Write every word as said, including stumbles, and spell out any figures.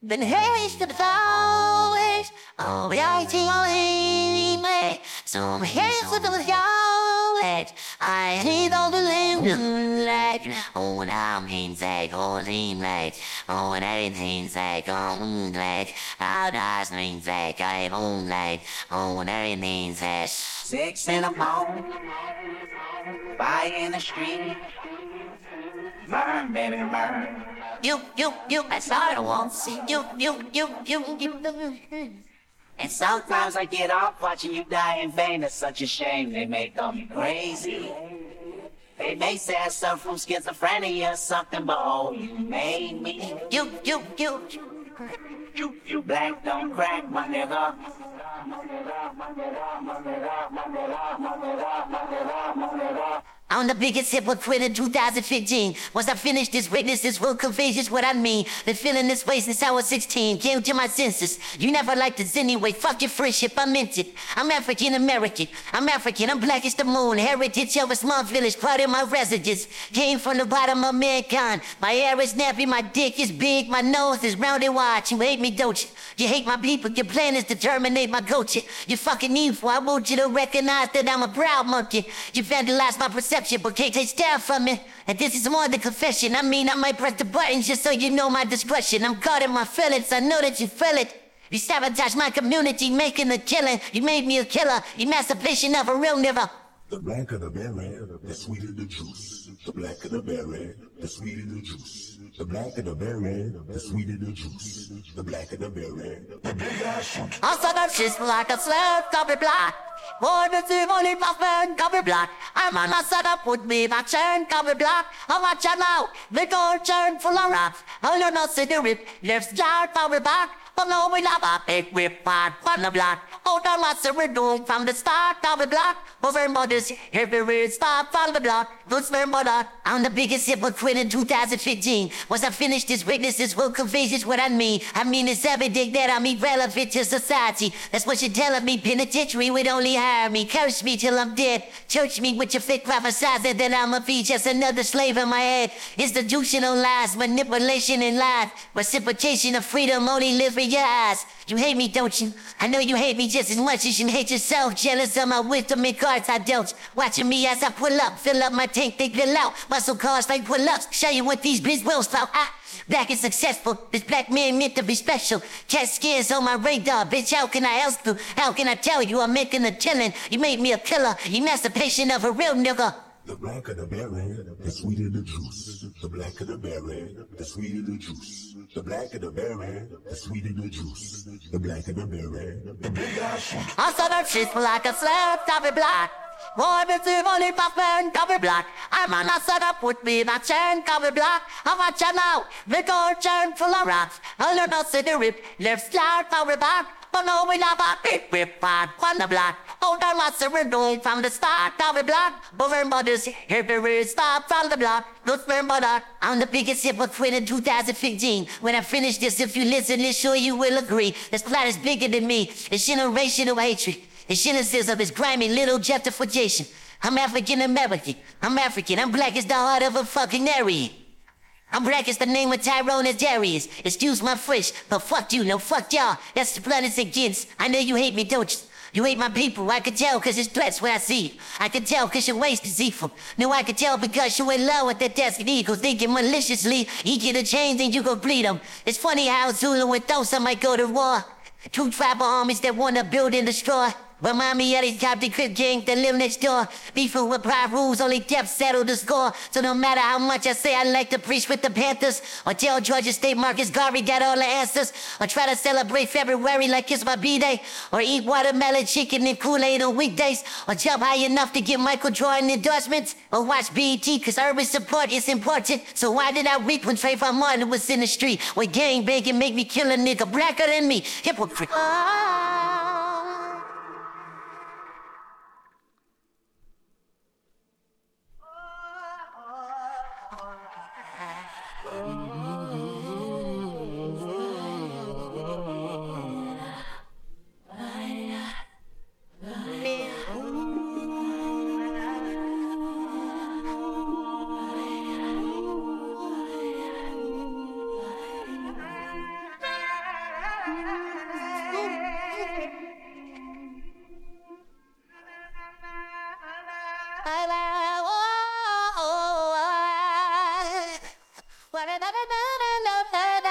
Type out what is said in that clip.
Den höchste befouwers, oh jij alleen mee, som heerser dan het jou. I hate all the limelight, oh and I'm inside, oh limelight, oh and everything's like, oh moonlight, how does means like I moonlight, oh and everything's like. Six in the morning, fire in the street, burn baby burn. You, you, you, that's all I want to see. You, you, you, you, you, you. And sometimes I get off watching you die in vain. It's such a shame, they may call me crazy. They may say I suffer from schizophrenia or something, but oh, you made me. You, you, you, you, you black don't crack, my nigga. I'm the biggest hypocrite in two thousand fifteen. Once I finish this, witness this will convey just what I mean. Been feeling this way since I was sixteen. Came to my senses. You never liked this anyway. Fuck your friendship, I meant it. I'm African American. I'm African. I'm black as the moon. Heritage of a small village, part of my residence. Came from the bottom of mankind. My hair is nappy, my dick is big, my nose is round and wide. You hate me, don't you? You hate my people. Your plan is to terminate my culture. You fucking evil. I want you to recognize that I'm a proud monkey. You vandalized my perception, but can't take stand from me. And this is more than confession. I mean, I might press the button just so you know my discretion. I'm caught in my feelings. I know that you feel it. You sabotage my community, making a killing. You made me a killer. Emancipation of a real nigga. The blacker the berry, the sweeter the juice. The blacker the berry, the sweeter the juice. The blacker the berry, the sweeter the juice. The blacker the berry, the big ass one. I saw that shit's like a slave, cover black. Boy, the only muffin, cover black. I'm on my setup with me, my turn, cover black. I watch out now, the gold turn full of rap. I learn not to the rip, left start, cover back. But no, we love a big rip, part, one the black. Oh, the lots of doing from the start, cover black. Over mothers, every start, from the block. Looks very mother. I'm the biggest hypocrite in two thousand fifteen. Once I finish this, witnesses will convey just what I mean. I mean, it's everything that I'm irrelevant to society. That's what you're telling me. Penitentiary would only hire me. Curse me till I'm dead. Church me with your fake prophesizing that I'ma be just another slave in my head. Institutional lies, manipulation and lies. Reciprocation of freedom only lives with your eyes. You hate me, don't you? I know you hate me just as much as you hate yourself. Jealous of my wisdom and cards I dealt. Watching me as I pull up, fill up my tank, they fill out. Muscle cars like pull-ups, show you what these blizz wheels about. Ah, black and successful, this black man meant to be special. Cat skins on my radar, bitch, how can I else do? How can I tell you I'm making a killing? You made me a killer, emancipation of a real nigga. The blacker the berry, the sweeter the juice. The blacker the berry, the sweeter the juice. The blacker the berry, the sweeter the juice. The blacker the berry, the big ass one. I saw that shit like a slave, cover black. Boy, it's only muffin, cover black. I'm on a setup with me, my turn, cover black. I watch out now, the gold turn full of rocks. I learn not to the rip, left slide, cover back. But no, we love a big rip part, on the block. Oh, the lots of doing from the start, cover black. Over mothers, every stop from the block. Look for mother. I'm the biggest hypocrite in two thousand fifteen. When I finish this, if you listen, I'm sure you will agree. This plot is bigger than me. It's generational hatred. It's cynicism, it's grimy little justification. I'm African American. I'm African. I'm black as the heart of a fucking Aryan. I'm black as the name of Tyrone as Darius. Excuse my French, but fuck you, no fuck y'all. That's the blood is against. I know you hate me, don't you? You hate my people, I can tell cause it's threats where I see you. I can tell cause your waist is evil. No, I can tell because you're in love with that desperate eagle. Thinking maliciously, you get a change and you go bleed them. It's funny how Zulu and Xhosa might go to war. Two tribal armies that wanna build and destroy. Remind me of these Coptic Crip gangs that live next door. Beefing with pride rules, only death settle the score. So no matter how much I say I like to preach with the Panthers, or tell Georgia State Marcus Garvey got all the answers, or try to celebrate February like it's my B-Day, or eat watermelon chicken and Kool-Aid on weekdays, or jump high enough to get Michael Jordan endorsements, or watch B E T cause urban support is important. So why did I weep when Trayvon Martin was in the street? When gang banging make me kill a nigga blacker than me? Hypocrite. What